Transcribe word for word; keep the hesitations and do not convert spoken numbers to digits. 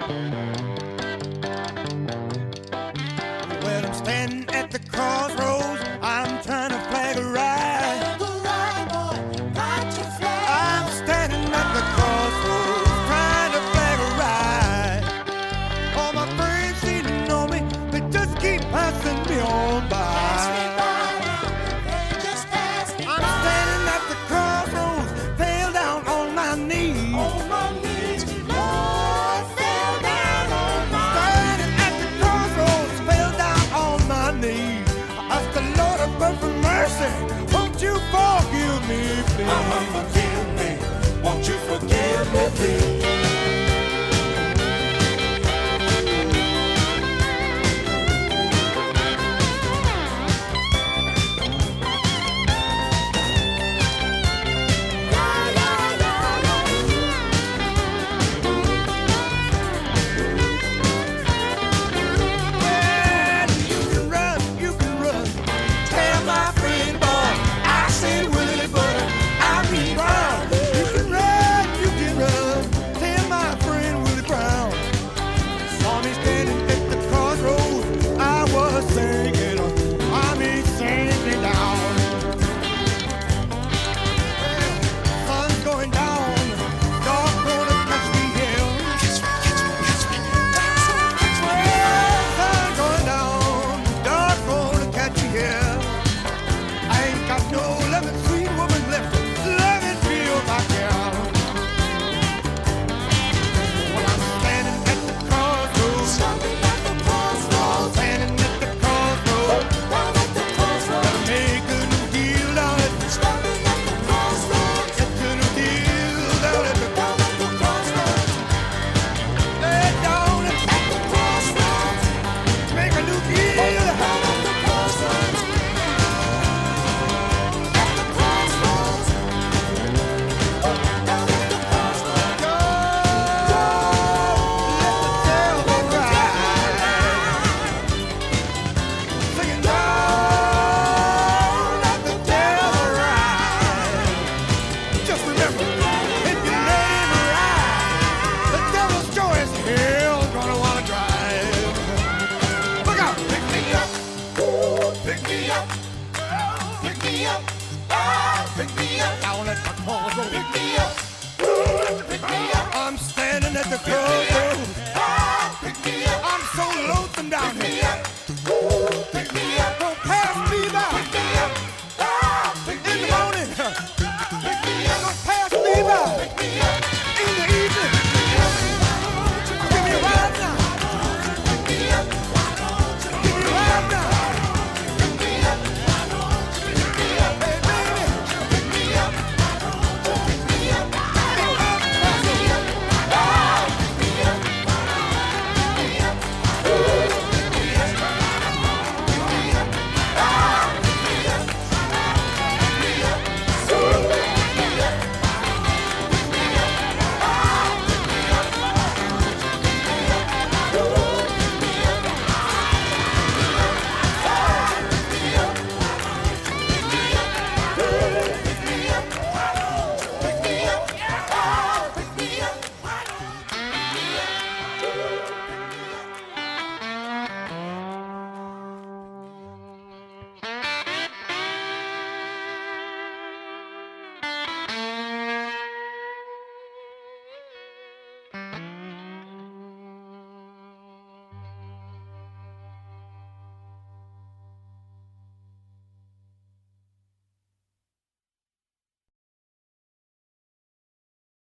Well, I'm standing at the crossroads. I'm trying to flag a ride. I'm standing at the crossroads, trying to flag a ride. All my friends seem to know me, they just keep passing me on by. I'm standing at the crossroads, fell down on my knees. On my knees, Lord, fell down on my Standing at the crossroads, fell down on my knees. I asked the Lord above for mercy, won't you forgive me, please? Mama, forgive me. Won't you forgive me, please?